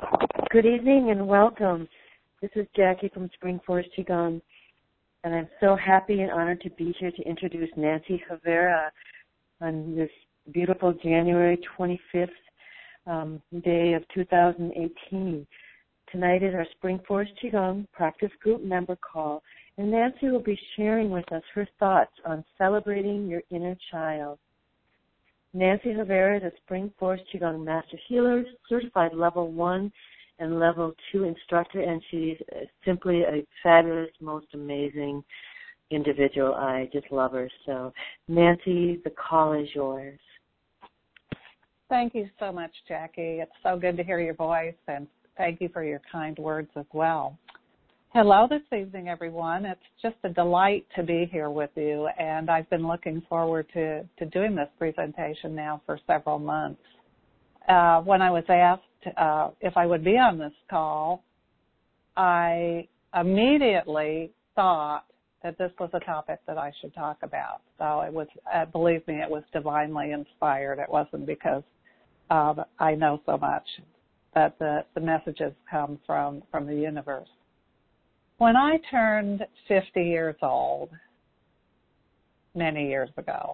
Good evening and welcome. This is Jackie from Spring Forest Qigong, and I'm so happy and honored to be here to introduce Nancy Rivera on this beautiful January 25th day of 2018. Tonight is our Spring Forest Qigong practice group member call, and Nancy will be sharing with us her thoughts on celebrating your inner child. Nancy Rivera is a Spring Forest Qigong Master Healer, certified Level 1 and Level 2 instructor, and she's simply a fabulous, most amazing individual. I just love her. So, Nancy, the call is yours. Thank you so much, Jackie. It's so good to hear your voice, and thank you for your kind words as well. Hello this evening, everyone. It's just a delight to be here with you, and I've been looking forward to doing this presentation now for several months. When I was asked if I would be on this call, I immediately thought that this was a topic that I should talk about. So it was, believe me, it was divinely inspired. It wasn't because I know so much, that the messages come from the universe. When I turned 50 years old, many years ago,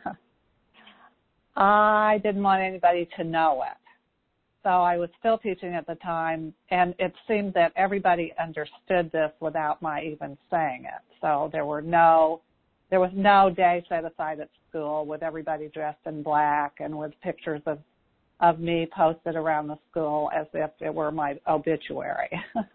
I didn't want anybody to know it. So I was still teaching at the time, and it seemed that everybody understood this without my even saying it. So there was no day set aside at school with everybody dressed in black and with pictures of me posted around the school as if it were my obituary.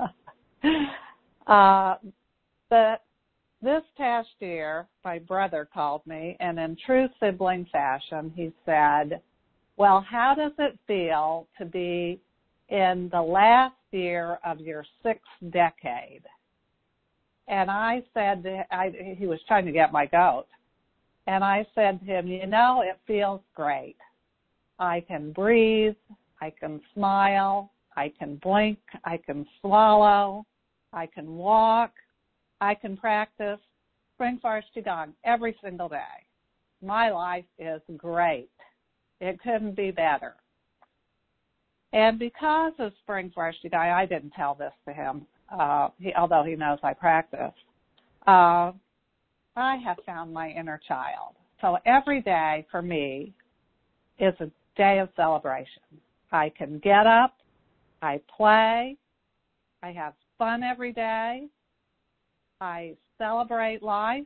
But this past year, my brother called me, and in true sibling fashion, he said, well, how does it feel to be in the last year of your 6th decade? And I said, he was trying to get my goat, and I said to him, it feels great. I can breathe, I can smile, I can blink, I can swallow, I can walk, I can practice Spring Forest Qigong every single day. My life is great. It couldn't be better. And because of Spring Forest Qigong, I didn't tell this to him, although he knows I practice. I have found my inner child. So every day for me is a day of celebration. I can get up, I play, I have fun every day, I celebrate life,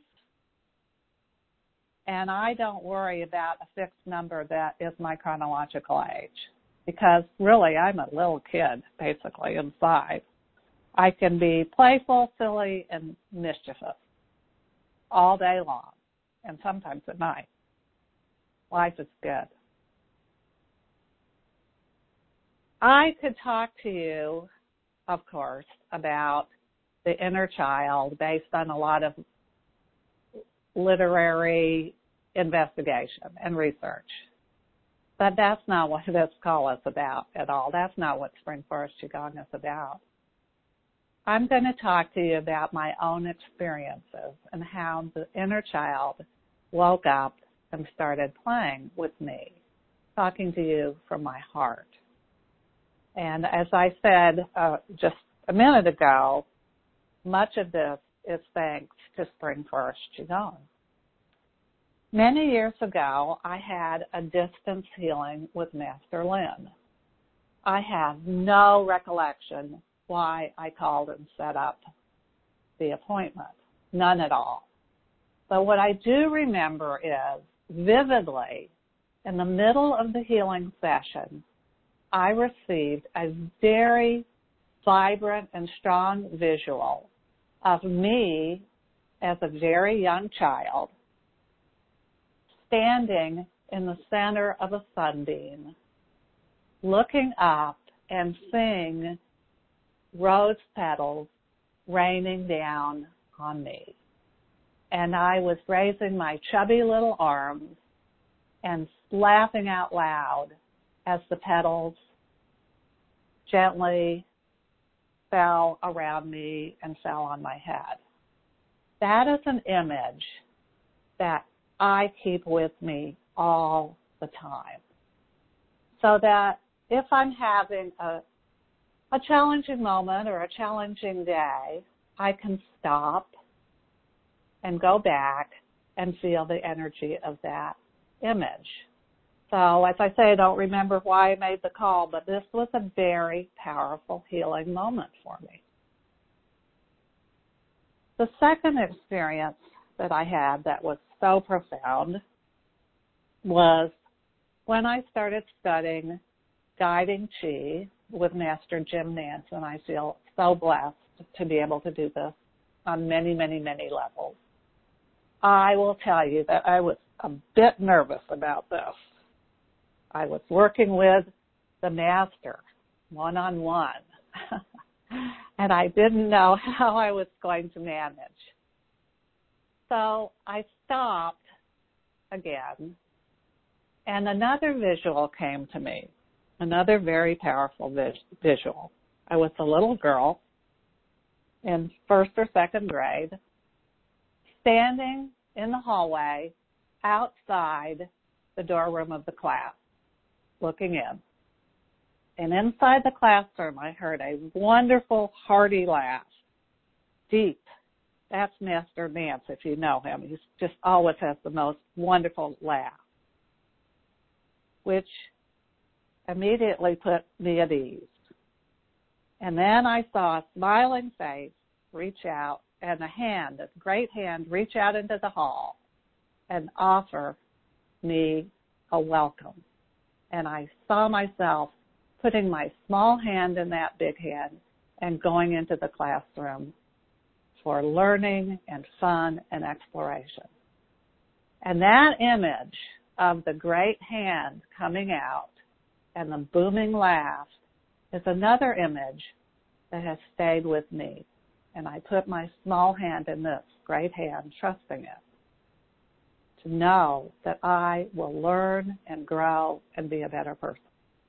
and I don't worry about a fixed number that is my chronological age, because really I'm a little kid, basically, inside. I can be playful, silly, and mischievous all day long, and sometimes at night. Life is good. I could talk to you, of course, about the inner child based on a lot of literary investigation and research. But that's not what this call is about at all. That's not what Spring Forest Qigong is about. I'm going to talk to you about my own experiences and how the inner child woke up and started playing with me, talking to you from my heart. And as I said just a minute ago, much of this is thanks to Spring Forest Qigong. Many years ago, I had a distance healing with Master Lin. I have no recollection why I called and set up the appointment, none at all. But what I do remember is, vividly, in the middle of the healing session, I received a very vibrant and strong visual of me as a very young child standing in the center of a sunbeam, looking up and seeing rose petals raining down on me. And I was raising my chubby little arms and laughing out loud as the petals gently fell around me and fell on my head. That is an image that I keep with me all the time. So that if I'm having a a challenging moment or a challenging day, I can stop and go back and feel the energy of that image. So as I say, I don't remember why I made the call, but this was a very powerful healing moment for me. The second experience that I had that was so profound was when I started studying guiding Qi with Master Jim Nance, and I feel so blessed to be able to do this on many, many, many levels. I will tell you that I was a bit nervous about this. I was working with the Master one-on-one, and I didn't know how I was going to manage. So I stopped again, and another visual came to me, another very powerful visual. I was a little girl in first or second grade, standing in the hallway outside the doorroom of the class, looking in. And inside the classroom, I heard a wonderful, hearty laugh, deep. That's Master Nance, if you know him. He just always has the most wonderful laugh, which immediately put me at ease. And then I saw a smiling face reach out and a hand, a great hand, reach out into the hall and offer me a welcome. And I saw myself putting my small hand in that big hand and going into the classroom for learning and fun and exploration. And that image of the great hand coming out and the booming laugh is another image that has stayed with me. And I put my small hand in this great hand, trusting it, to know that I will learn and grow and be a better person.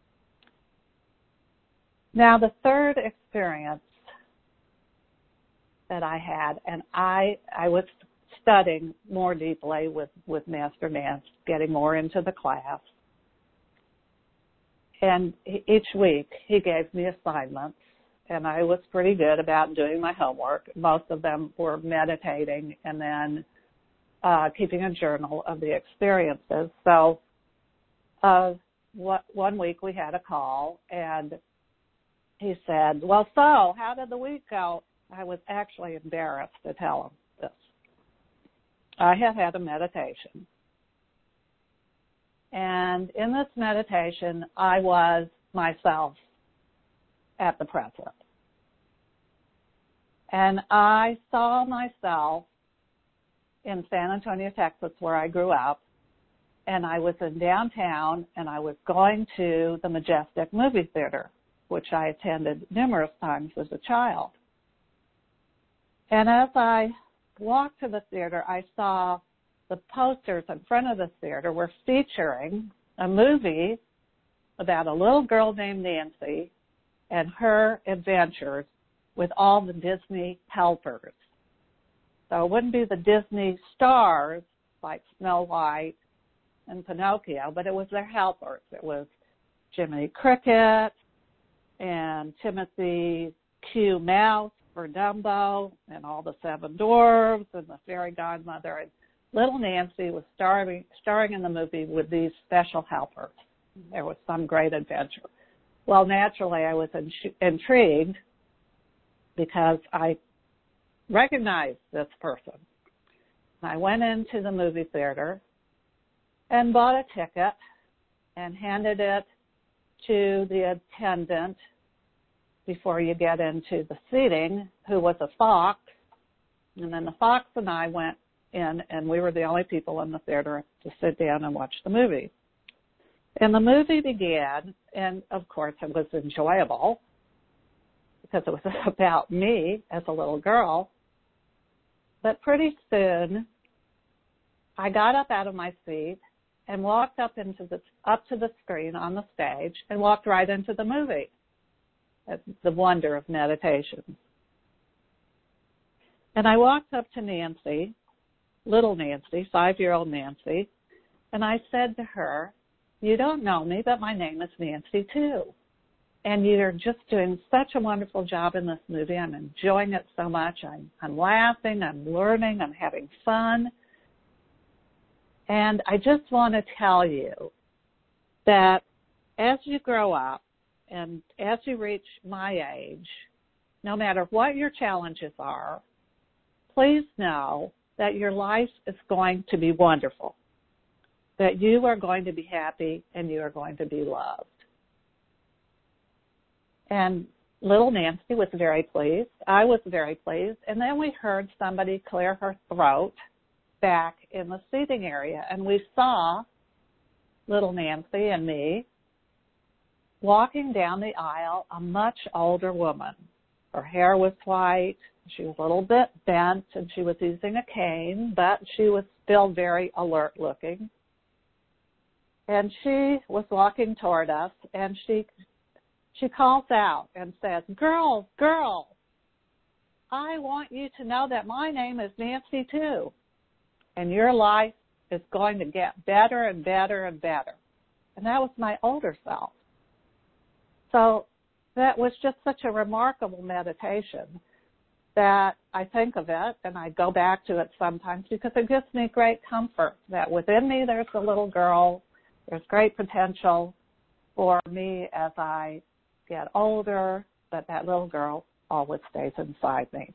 Now, the third experience that I had, and I was studying more deeply with Master Nance, getting more into the class. And each week he gave me assignments, and I was pretty good about doing my homework. Most of them were meditating and then keeping a journal of the experiences. So one week we had a call, and he said, well, so how did the week go? I was actually embarrassed to tell him this. I had a meditation. And in this meditation, I was myself at the present. And I saw myself in San Antonio, Texas, where I grew up, and I was in downtown, and I was going to the Majestic movie theater, which I attended numerous times as a child. And as I walked to the theater, I saw the posters in front of the theater were featuring a movie about a little girl named Nancy and her adventures with all the Disney helpers. So it wouldn't be the Disney stars like Snow White and Pinocchio, but it was their helpers. It was Jiminy Cricket and Timothy Q. Mouse for Dumbo and all the Seven Dwarfs and the Fairy Godmother. And little Nancy was starring in the movie with these special helpers. There was some great adventure. Well, naturally, I was intrigued because I recognized this person. I went into the movie theater and bought a ticket and handed it to the attendant before you get into the seating, who was a fox. And then the fox and I went in, and we were the only people in the theater to sit down and watch the movie. And the movie began, and of course it was enjoyable because it was about me as a little girl. But pretty soon, I got up out of my seat and walked up to the screen on the stage and walked right into the movie. That's the wonder of meditation. And I walked up to Nancy, little Nancy, 5-year-old Nancy, and I said to her, you don't know me, but my name is Nancy too. And you're just doing such a wonderful job in this movie. I'm enjoying it so much. I'm laughing, I'm learning, I'm having fun. And I just want to tell you that as you grow up and as you reach my age, no matter what your challenges are, please know that your life is going to be wonderful, that you are going to be happy and you are going to be loved. And little Nancy was very pleased. I was very pleased. And then we heard somebody clear her throat back in the seating area, and we saw little Nancy and me walking down the aisle, a much older woman. Her hair was white, she was a little bit bent, and she was using a cane, but she was still very alert looking. And she was walking toward us, and she calls out and says, girls, I want you to know that my name is Nancy too, and your life is going to get better and better and better. And that was my older self. So that was just such a remarkable meditation that I think of it and I go back to it sometimes because it gives me great comfort that within me there's a little girl, there's great potential for me as I get older, but that little girl always stays inside me.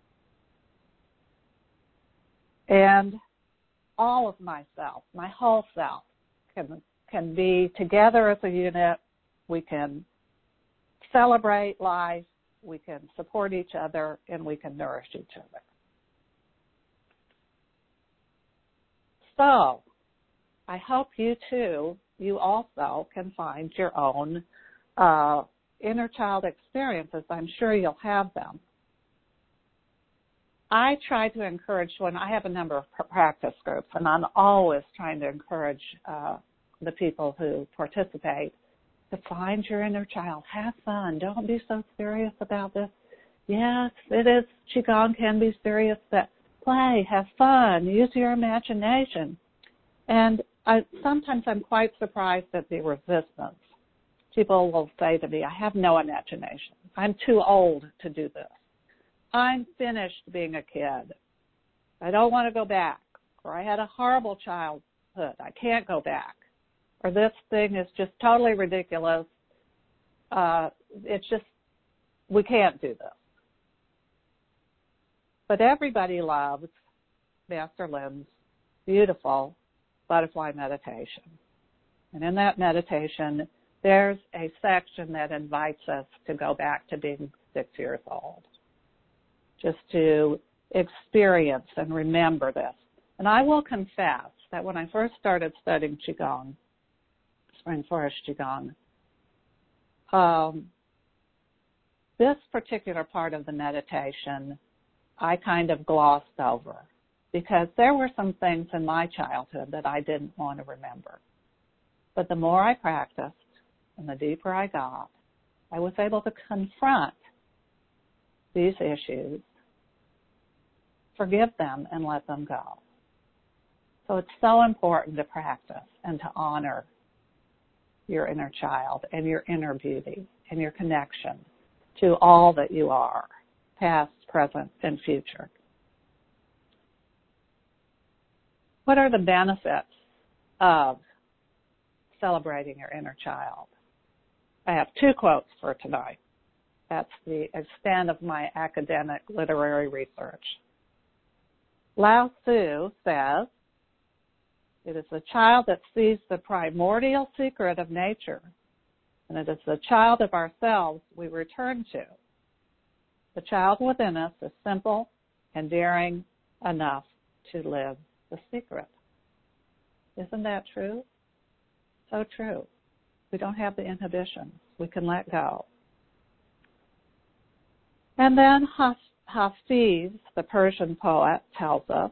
And all of myself, my whole self, can be together as a unit. We can celebrate life, we can support each other, and we can nourish each other. So, I hope you also can find your own inner child experiences. I'm sure you'll have them. I try to encourage, when I have a number of practice groups, and I'm always trying to encourage the people who participate to find your inner child. Have fun. Don't be so serious about this. Yes, it is. Qigong can be serious, but play, have fun, use your imagination. And sometimes I'm quite surprised at the resistance. People will say to me, I have no imagination. I'm too old to do this. I'm finished being a kid. I don't want to go back. Or I had a horrible childhood. I can't go back. Or this thing is just totally ridiculous. It's just, we can't do this. But everybody loves Master Lin's beautiful butterfly meditation. And in that meditation, there's a section that invites us to go back to being 6 years old, just to experience and remember this. And I will confess that when I first started studying Qigong, Spring Forest Qigong, this particular part of the meditation I kind of glossed over because there were some things in my childhood that I didn't want to remember. But the more I practiced and the deeper I got, I was able to confront these issues, forgive them, and let them go. So it's so important to practice and to honor your inner child and your inner beauty and your connection to all that you are, past, present, and future. What are the benefits of celebrating your inner child? I have 2 quotes for tonight. That's the extent of my academic literary research. Lao Tzu says, "It is the child that sees the primordial secret of nature, and it is the child of ourselves we return to. The child within us is simple and daring enough to live the secret." Isn't that true? So true. We don't have the inhibitions. We can let go. And then Hafiz, the Persian poet, tells us,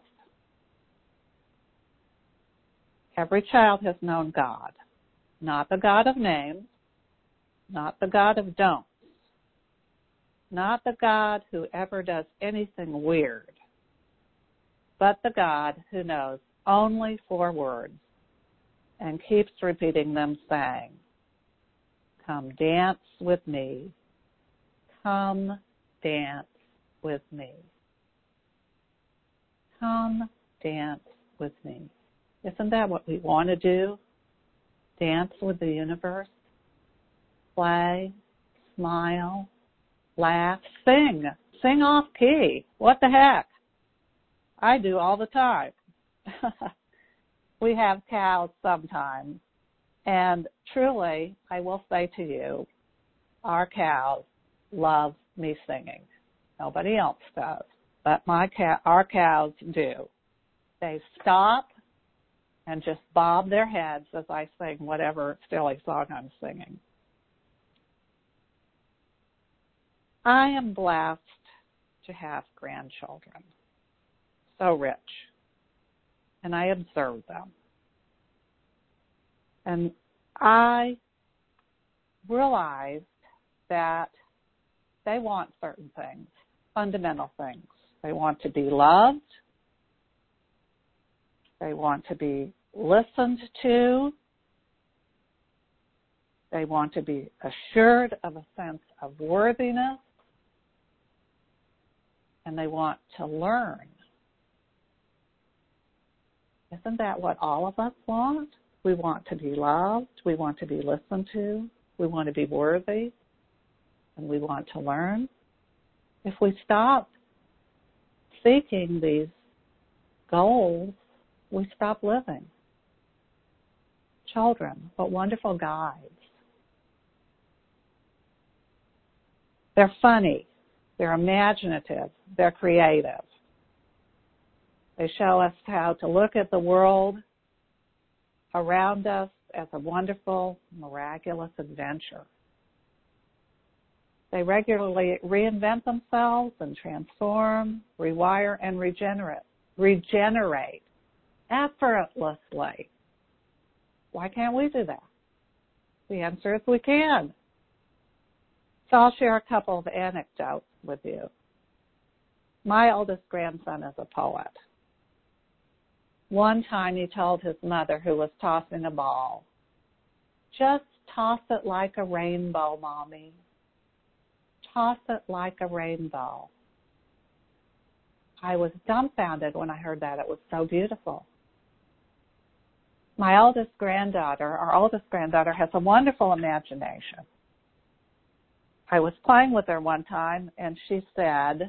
every child has known God, not the God of names, not the God of don'ts, not the God who ever does anything weird, but the God who knows only 4 words and keeps repeating them, saying, Come dance with me. Come dance with me. Come dance with me. Isn't that what we want to do? Dance with the universe. Play, smile, laugh, sing. Sing off key. What the heck? I do all the time. We have cows sometimes. And truly, I will say to you, our cows love me singing. Nobody else does, but our cows do. They stop and just bob their heads as I sing whatever silly song I'm singing. I am blessed to have grandchildren, so rich, and I observe them. And I realized that they want certain things, fundamental things. They want to be loved. They want to be listened to. They want to be assured of a sense of worthiness. And they want to learn. Isn't that what all of us want? We want to be loved. We want to be listened to. We want to be worthy. And we want to learn. If we stop seeking these goals, we stop living. Children, what wonderful guides. They're funny. They're imaginative. They're creative. They show us how to look at the world around us as a wonderful, miraculous adventure. They regularly reinvent themselves and transform, rewire, and regenerate effortlessly. Why can't we do that? The answer is we can. So I'll share a couple of anecdotes with you. My oldest grandson is a poet. One time he told his mother, who was tossing a ball, "Just toss it like a rainbow, Mommy. Toss it like a rainbow." I was dumbfounded when I heard that. It was so beautiful. Our oldest granddaughter, has a wonderful imagination. I was playing with her one time, and she said,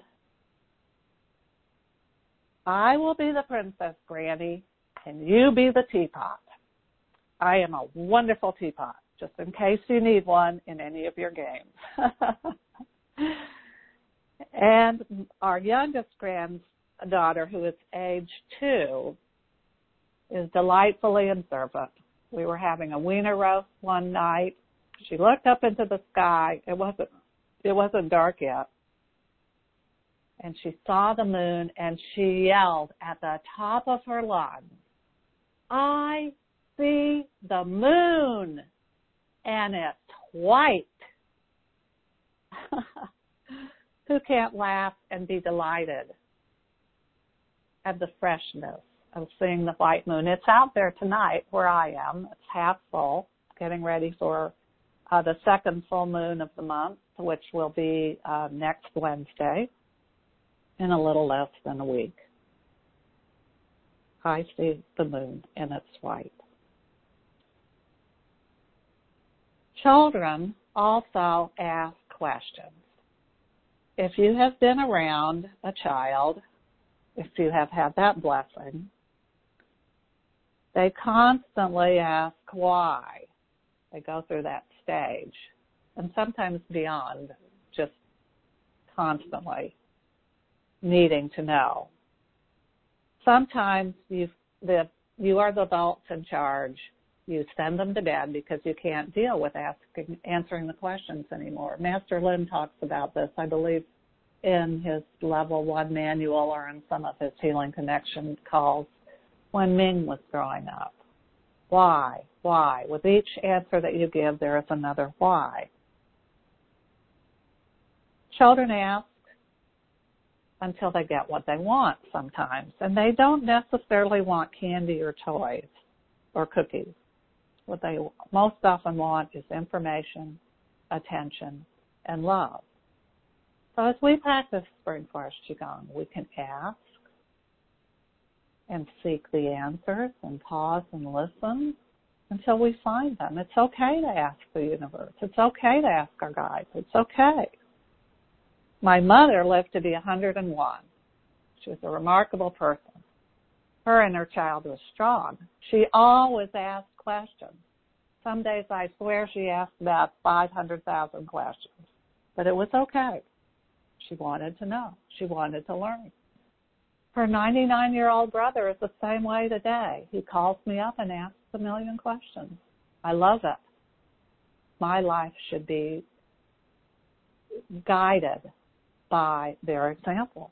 "I will be the princess, Granny, and you be the teapot. I am a wonderful teapot, just in case you need one in any of your games." And our youngest granddaughter, who is age 2, is delightfully observant. We were having a wiener roast one night. She looked up into the sky. It wasn't dark yet. And she saw the moon, and she yelled at the top of her lungs, "I see the moon, and it's white." Who can't laugh and be delighted at the freshness of seeing the white moon? It's out there tonight where I am. It's half full, getting ready for the second full moon of the month, which will be next Wednesday in a little less than a week. I see the moon, and it's white. Children also ask questions. If you have been around a child, if you have had that blessing, they constantly ask why. They go through that stage, and sometimes beyond, just constantly needing to know. Sometimes you are the adults in charge. You send them to bed because you can't deal with answering the questions anymore. Master Lin talks about this, I believe, in his Level 1 manual or in some of his Healing Connection calls when Ming was growing up. Why? Why? With each answer that you give, there is another why. Children ask until they get what they want sometimes, and they don't necessarily want candy or toys or cookies. What they most often want is information attention, and love. So as we practice Spring Forest Qigong, we can ask and seek the answers and pause and listen until we find them. It's okay to ask the universe. It's okay to ask our guides. It's okay. My mother lived to be 101. She was a remarkable person. Her inner child was strong. She always asked questions. Some days I swear she asked about 500,000 questions. But it was okay. She wanted to know. She wanted to learn. Her 99-year-old brother is the same way today. He calls me up and asks a million questions. I love it. My life should be guided by their examples.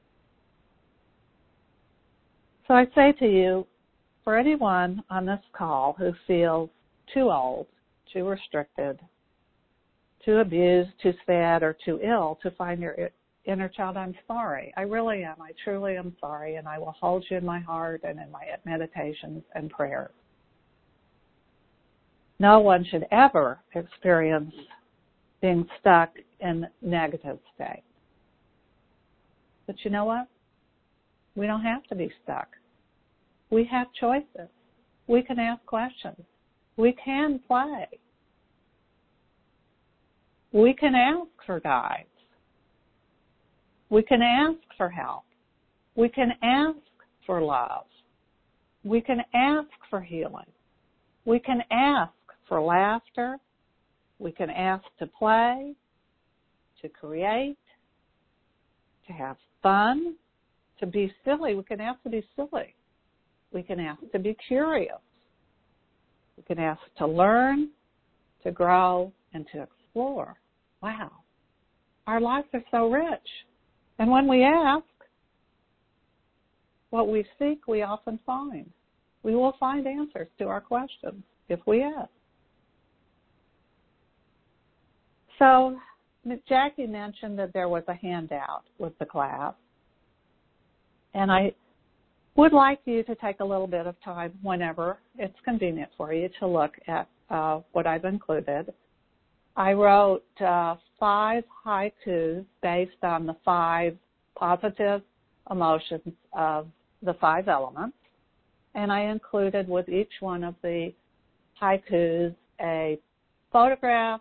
So I say to you, for anyone on this call who feels too old, too restricted, too abused, too sad, or too ill to find your inner child, I'm sorry. I really am. I truly am sorry, and I will hold you in my heart and in my meditations and prayers. No one should ever experience being stuck in negative state. But you know what? We don't have to be stuck. We have choices. We can ask questions. We can play. We can ask for guides. We can ask for help. We can ask for love. We can ask for healing. We can ask for laughter. We can ask to play, to create, to have fun, to be silly. We can ask to be silly. We can ask to be curious. We can ask to learn, to grow, and to explore. Wow. Our lives are so rich. And when we ask, what we seek, we often find. We will find answers to our questions if we ask. So Jackie mentioned that there was a handout with the class. And I would like you to take a little bit of time whenever it's convenient for you to look at what I've included. I wrote 5 haikus based on the 5 positive emotions of the 5 elements. And I included with each one of the haikus a photograph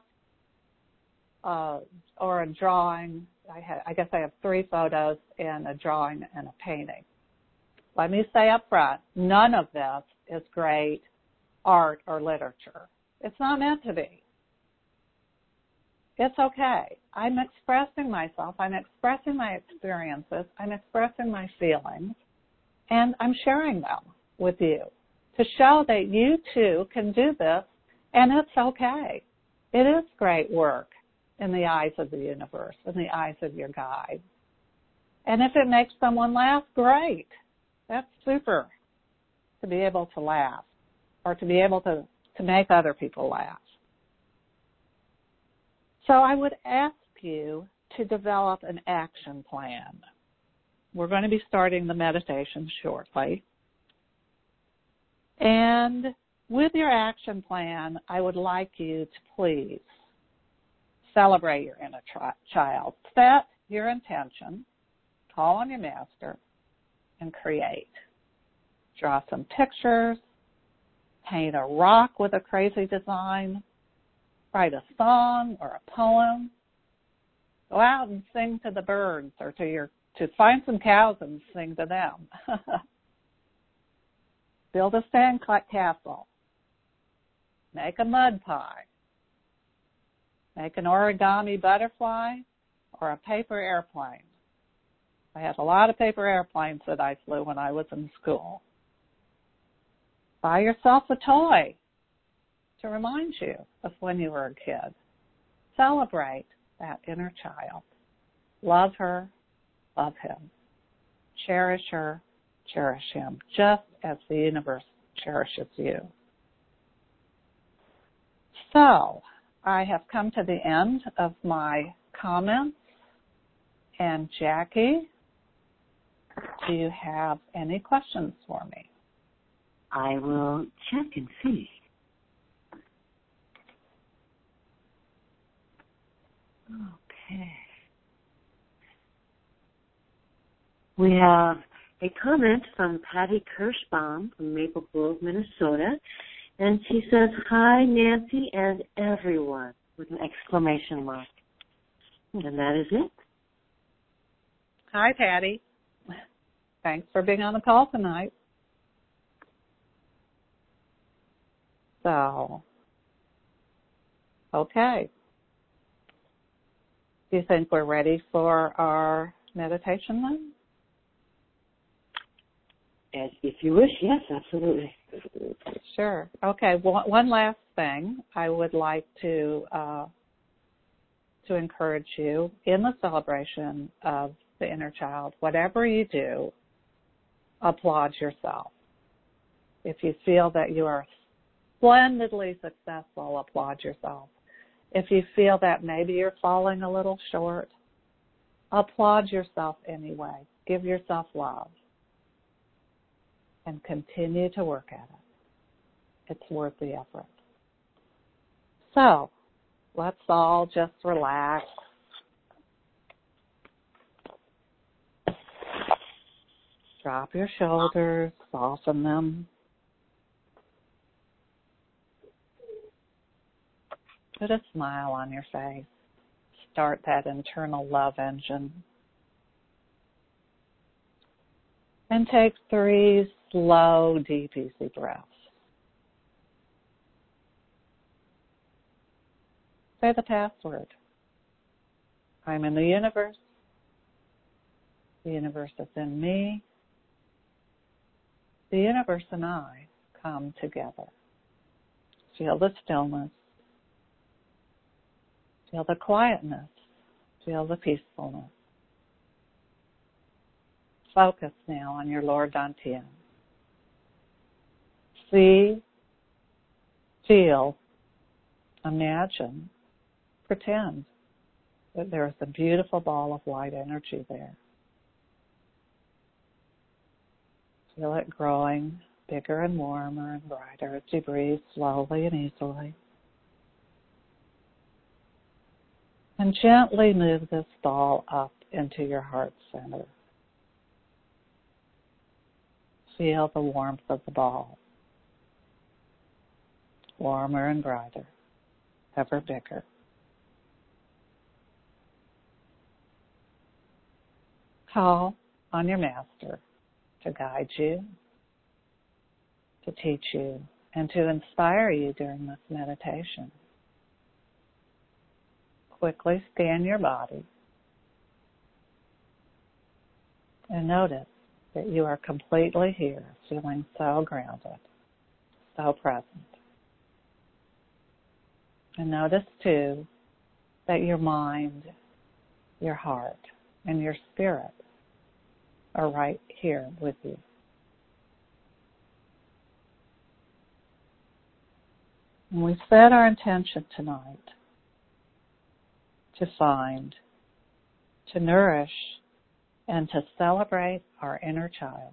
or a drawing. I guess I have 3 photos and a drawing and a painting. Let me say up front, none of this is great art or literature. It's not meant to be. It's okay. I'm expressing myself. I'm expressing my experiences. I'm expressing my feelings. And I'm sharing them with you to show that you too can do this, and it's okay. It is great work in the eyes of the universe, in the eyes of your guide. And if it makes someone laugh, great. That's super, to be able to laugh or to be able to make other people laugh. So I would ask you to develop an action plan. We're going to be starting the meditation shortly. And with your action plan, I would like you to please celebrate your inner child. Set your intention, call on your master, and create. Draw some pictures, paint a rock with a crazy design, write a song or a poem, go out and sing to the birds or to find some cows and sing to them. Build a sand castle. Make a mud pie. Make an origami butterfly or a paper airplane. I had a lot of paper airplanes that I flew when I was in school. Buy yourself a toy to remind you of when you were a kid. Celebrate that inner child. Love her, love him. Cherish her, cherish him, just as the universe cherishes you. So, I have come to the end of my comments. And Jackie, do you have any questions for me? I will check and see. Okay. We have a comment from Patty Kirschbaum from Maple Grove, Minnesota. And she says, "Hi, Nancy and everyone," with an exclamation mark. And that is it. Hi, Patty. Thanks for being on the call tonight. So, okay. Do you think we're ready for our meditation then? As if you wish, yes, absolutely. Sure. Okay. One last thing I would like to encourage you in the celebration of the inner child. Whatever you do, applaud yourself. If you feel that you are splendidly successful, applaud yourself. If you feel that maybe you're falling a little short, applaud yourself anyway. Give yourself love. And continue to work at it. It's worth the effort. So, let's all just relax. Drop your shoulders, soften them. Put a smile on your face. Start that internal love engine. And take 3 slow, deep, easy breaths. Say the password. I'm in the universe. The universe is in me. The universe and I come together. Feel the stillness. Feel the quietness. Feel the peacefulness. Focus now on your Lord Dantian. See, feel, imagine, pretend that there is a beautiful ball of light energy there. Feel it growing bigger and warmer and brighter as you breathe slowly and easily. And gently move this ball up into your heart center. Feel the warmth of the ball. Warmer and brighter, ever bigger. Call on your master to guide you, to teach you, and to inspire you during this meditation. Quickly scan your body and notice that you are completely here, feeling so grounded, so present. And notice, too, that your mind, your heart, and your spirit are right here with you. And we set our intention tonight to find, to nourish, and to celebrate our inner child.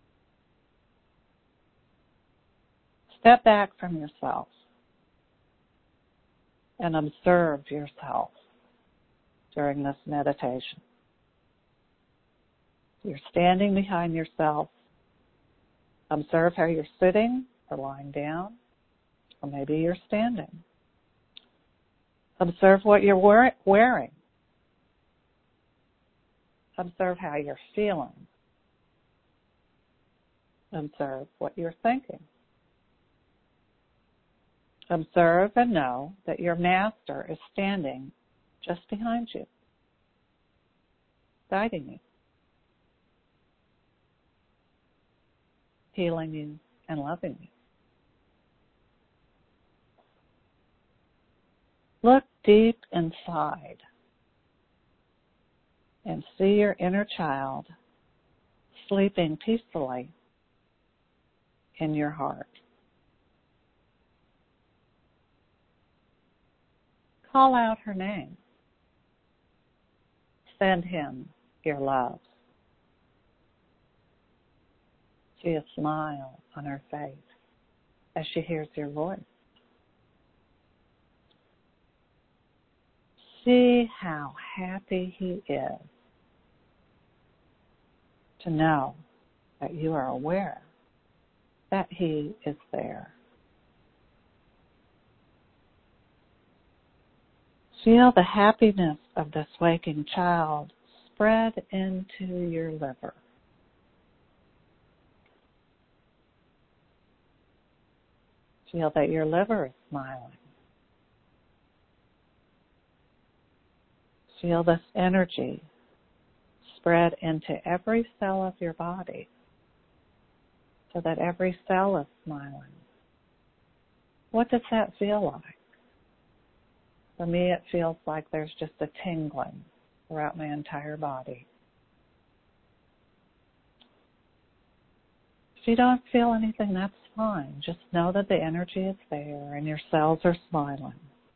Step back from yourself and observe yourself during this meditation. You're standing behind yourself. Observe how you're sitting or lying down, or maybe you're standing. Observe what you're wearing. Observe how you're feeling. Observe what you're thinking. Observe and know that your master is standing just behind you, guiding you, healing you, and loving you. Look deep inside and see your inner child sleeping peacefully in your heart. Call out her name. Send him your love. See a smile on her face as she hears your voice. See how happy he is to know that you are aware that he is there. Feel the happiness of this waking child spread into your liver. Feel that your liver is smiling. Feel this energy spread into every cell of your body so that every cell is smiling. What does that feel like? For me, it feels like there's just a tingling throughout my entire body. If you don't feel anything, that's fine. Just know that the energy is there and your cells are smiling.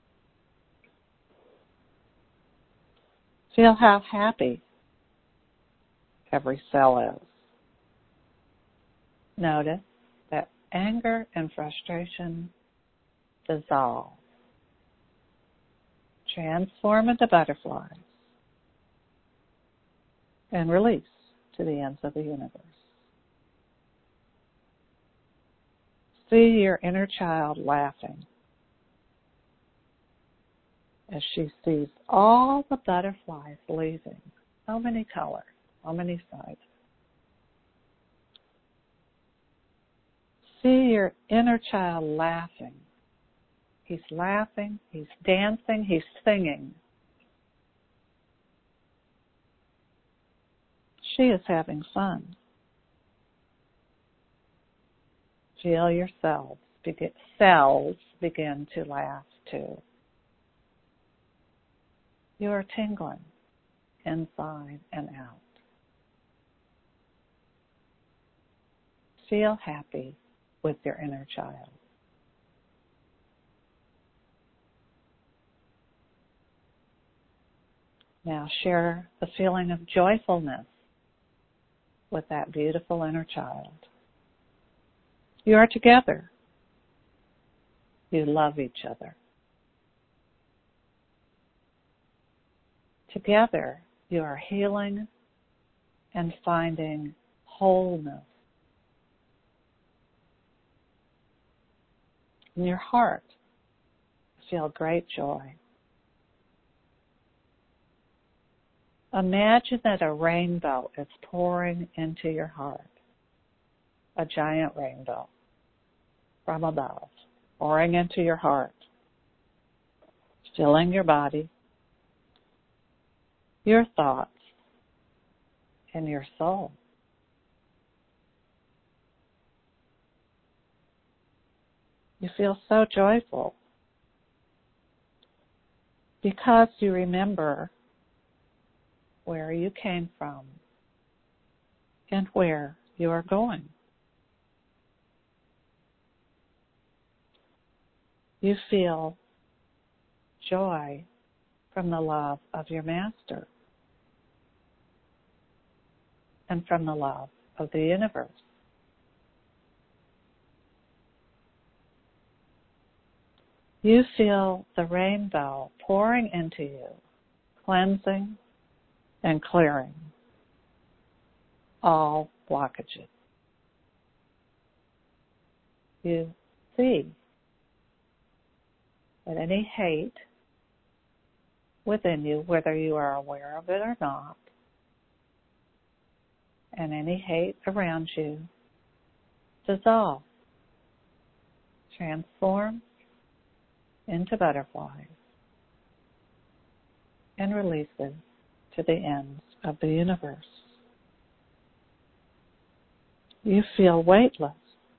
Feel how happy every cell is. Notice that anger and frustration dissolve, transform into butterflies, and release to the ends of the universe. See your inner child laughing as she sees all the butterflies leaving. So many colors, so many sizes. See your inner child laughing. He's laughing, he's dancing, he's singing. She is having fun. Feel your cells begin to laugh too. You are tingling inside and out. Feel happy with your inner child. Now share the feeling of joyfulness with that beautiful inner child. You are together. You love each other. Together, you are healing and finding wholeness. In your heart, feel great joy. Imagine that a rainbow is pouring into your heart, a giant rainbow from above, pouring into your heart, filling your body, your thoughts, and your soul. You feel so joyful because you remember where you came from and where you are going. You feel joy from the love of your master and from the love of the universe. You feel the rainbow pouring into you, cleansing and clearing all blockages. You see that any hate within you, whether you are aware of it or not, and any hate around you, dissolve, transform into butterflies, and releases to the ends of the universe. You feel weightless,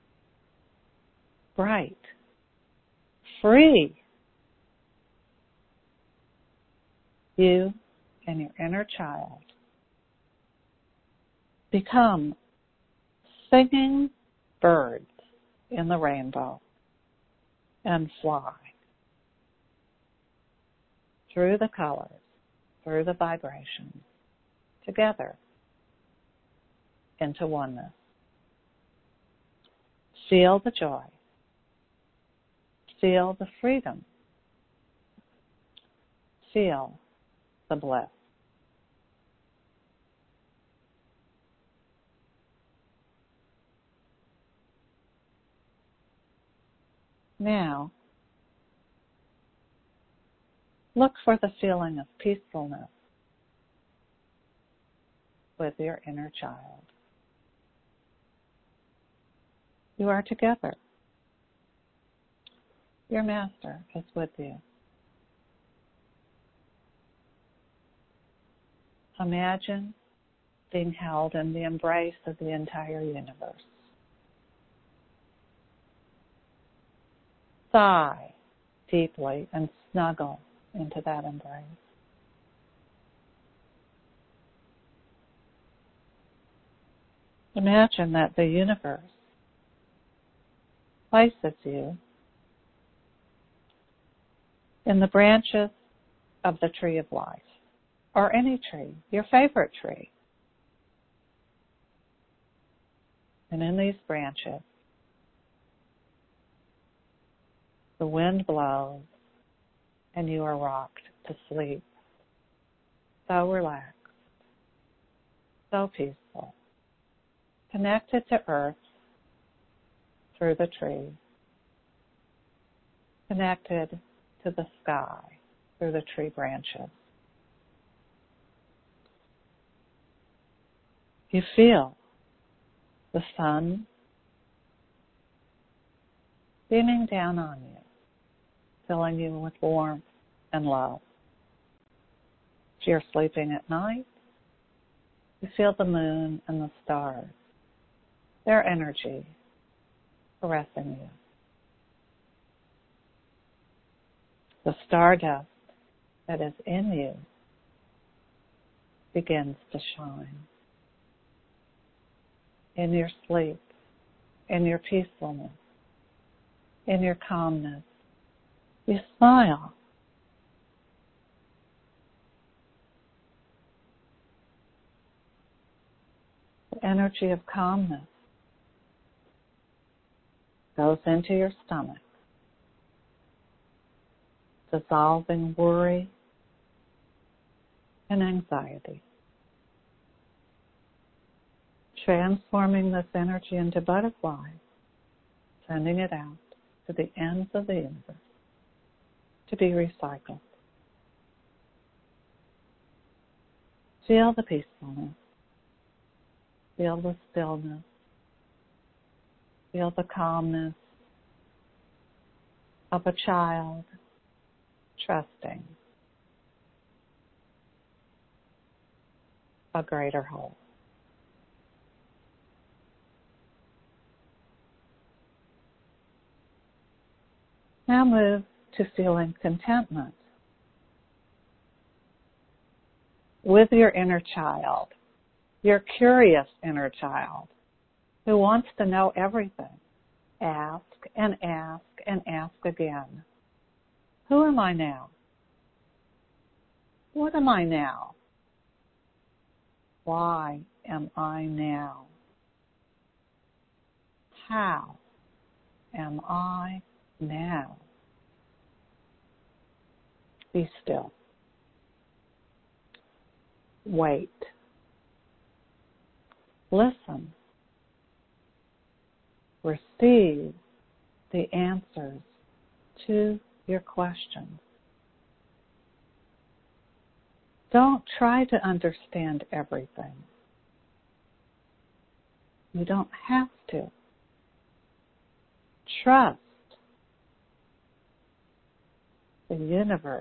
bright, free. You and your inner child become singing birds in the rainbow and fly through the colors, through the vibrations, together into oneness. Feel the joy. Feel the freedom. Feel the bliss. Now, look for the feeling of peacefulness with your inner child. You are together. Your master is with you. Imagine being held in the embrace of the entire universe. Sigh deeply and snuggle into that embrace. Imagine that the universe places you in the branches of the tree of life, or any tree, your favorite tree. And in these branches, the wind blows and you are rocked to sleep. So relaxed, so peaceful, connected to earth through the tree, connected to the sky through the tree branches. You feel the sun beaming down on you, filling you with warmth and love. If you're sleeping at night, you feel the moon and the stars, their energy caressing you. The stardust that is in you begins to shine. In your sleep, in your peacefulness, in your calmness, you smile. The energy of calmness goes into your stomach, dissolving worry and anxiety, transforming this energy into butterflies, sending it out to the ends of the universe to be recycled. Feel the peacefulness. Feel the stillness. Feel the calmness of a child trusting a greater whole. Now move to feeling contentment with your inner child, your curious inner child who wants to know everything. Ask and ask and ask again. Who am I now? What am I now? Why am I now? How am I now? Be still. Wait. Listen. Receive the answers to your questions. Don't try to understand everything. You don't have to. Trust the universe,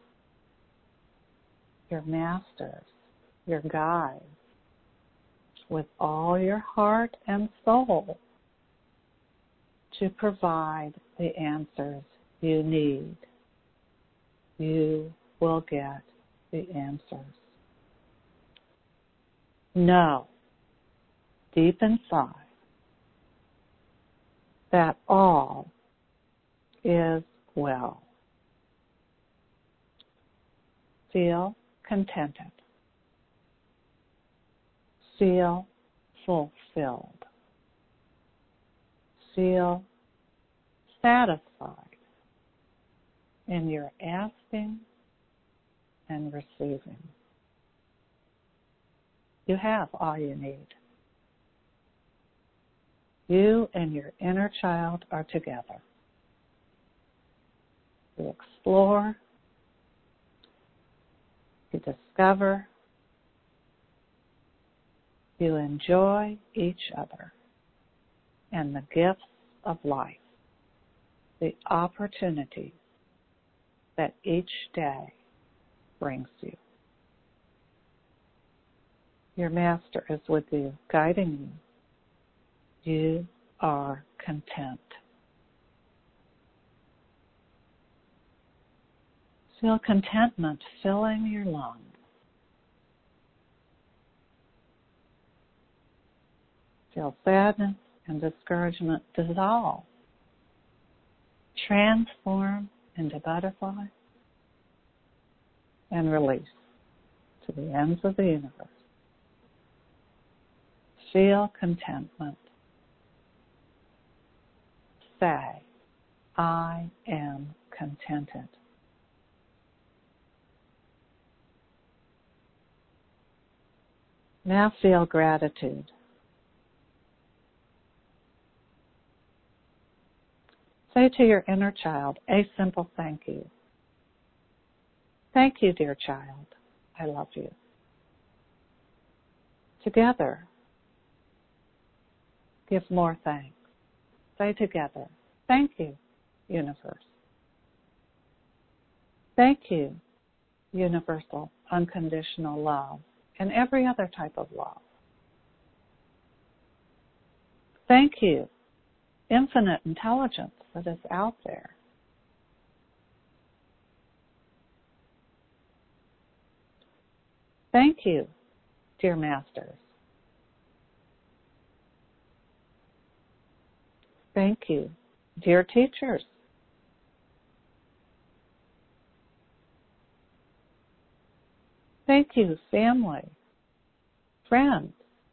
your masters, your guides, with all your heart and soul to provide the answers you need. You will get the answers. Know deep inside that all is well. Feel contented. Feel fulfilled. Feel satisfied in your asking and receiving. You have all you need. You and your inner child are together. You explore, you discover, you enjoy each other and the gifts of life, the opportunities that each day brings you. Your master is with you, guiding you. You are content. Feel contentment filling your lungs. Feel sadness and discouragement dissolve. Transform into butterfly and release to the ends of the universe. Feel contentment. Say, I am contented. Now feel gratitude. Say to your inner child a simple thank you. Thank you, dear child. I love you. Together, give more thanks. Say together, thank you, universe. Thank you, universal, unconditional love, and every other type of love. Thank you, infinite intelligence that is out there. Thank you, dear masters. Thank you, dear teachers. Thank you, family, friends,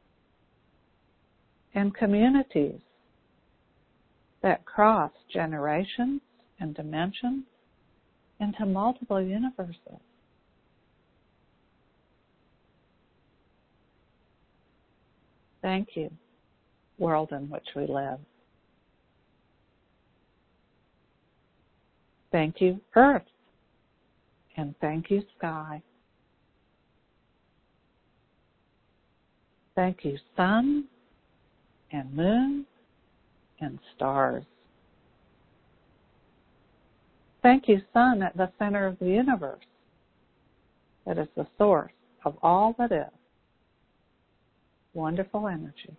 and communities that cross generations and dimensions into multiple universes. Thank you, world in which we live. Thank you, Earth, and thank you, Sky. Thank you, Sun and Moon and stars. Thank you, Sun at the center of the universe, that is the source of all that is. Wonderful energy.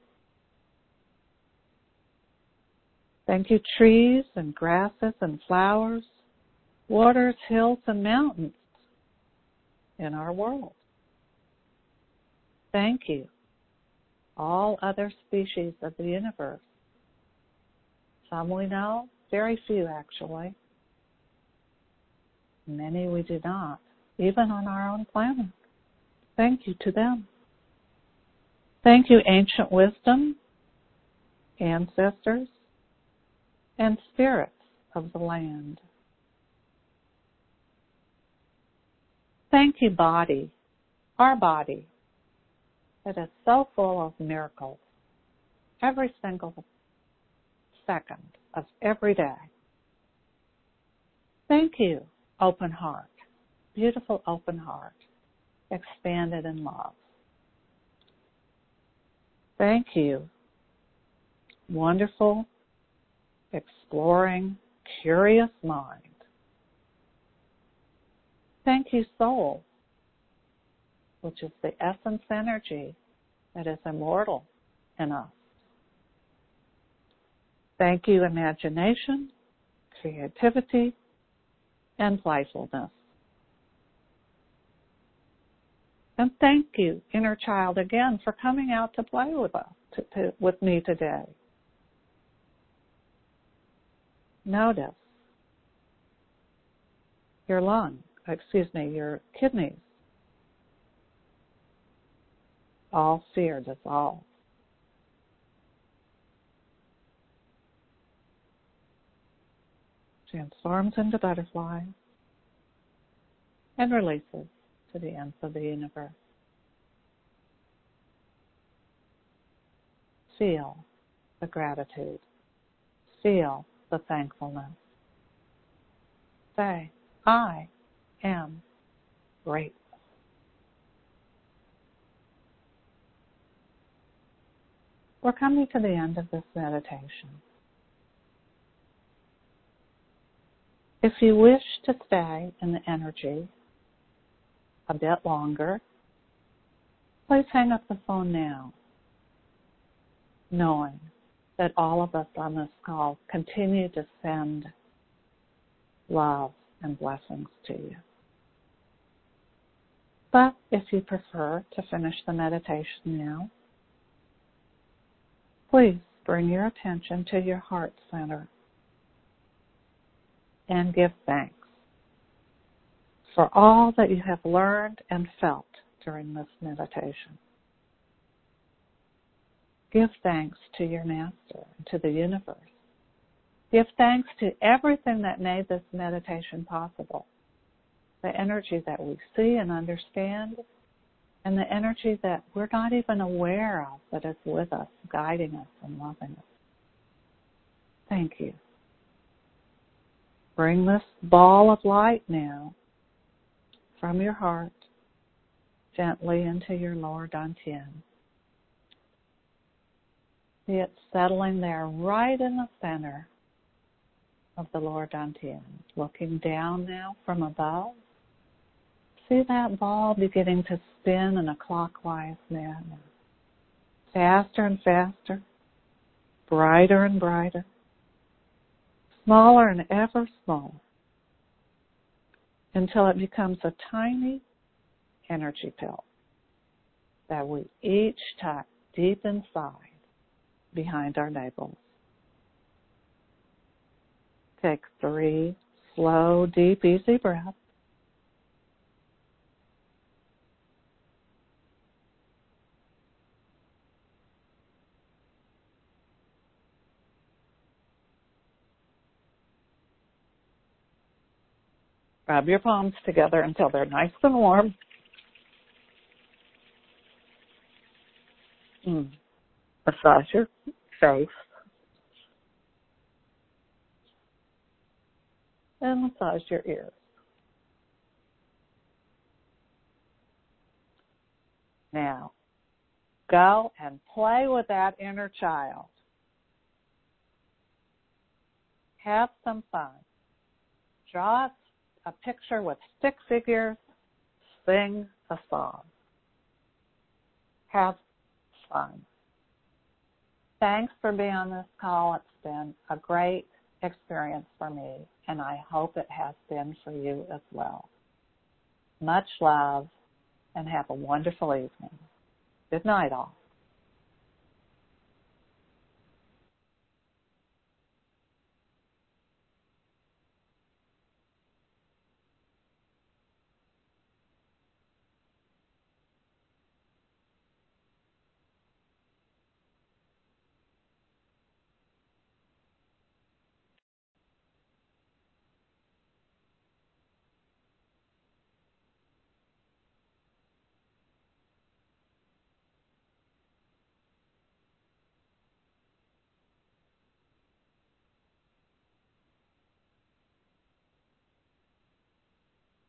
Thank you, trees and grasses and flowers, waters, hills, and mountains in our world. Thank you, all other species of the universe. Some we know, very few actually. Many we do not, even on our own planet. Thank you to them. Thank you, ancient wisdom, ancestors, and spirits of the land. Thank you, body, our body, that is so full of miracles every single second of every day. Thank you, open heart, beautiful open heart, expanded in love. Thank you, wonderful, exploring, curious mind. Thank you, soul, which is the essence energy that is immortal in us. Thank you, imagination, creativity, and playfulness. And thank you, inner child, again, for coming out to play with us, with me today. Notice your kidneys. All fear dissolves. Transforms into butterfly and releases to the ends of the universe. Feel the gratitude. Feel the thankfulness. Say, I am grateful. We're coming to the end of this meditation. If you wish to stay in the energy a bit longer, please hang up the phone now, knowing that all of us on this call continue to send love and blessings to you. But if you prefer to finish the meditation now, please bring your attention to your heart center and give thanks for all that you have learned and felt during this meditation. Give thanks to your Master and to the universe. Give thanks to everything that made this meditation possible. The energy that we see and understand, and the energy that we're not even aware of that is with us, guiding us and loving us. Thank you. Bring this ball of light now from your heart gently into your lower dantian. See it settling there right in the center of the lower dantian. Looking down now from above, see that ball beginning to spin in a clockwise manner. Faster and faster, brighter and brighter, smaller and ever smaller, until it becomes a tiny energy pill that we each tuck deep inside behind our navels. Take 3 slow, deep, easy breaths. Rub your palms together until they're nice and warm. Massage your face. And massage your ears. Now, go and play with that inner child. Have some fun. Draw a picture with stick figures. Sing a song. Have fun. Thanks for being on this call. It's been a great experience for me, and I hope it has been for you as well. Much love, and have a wonderful evening. Good night, all.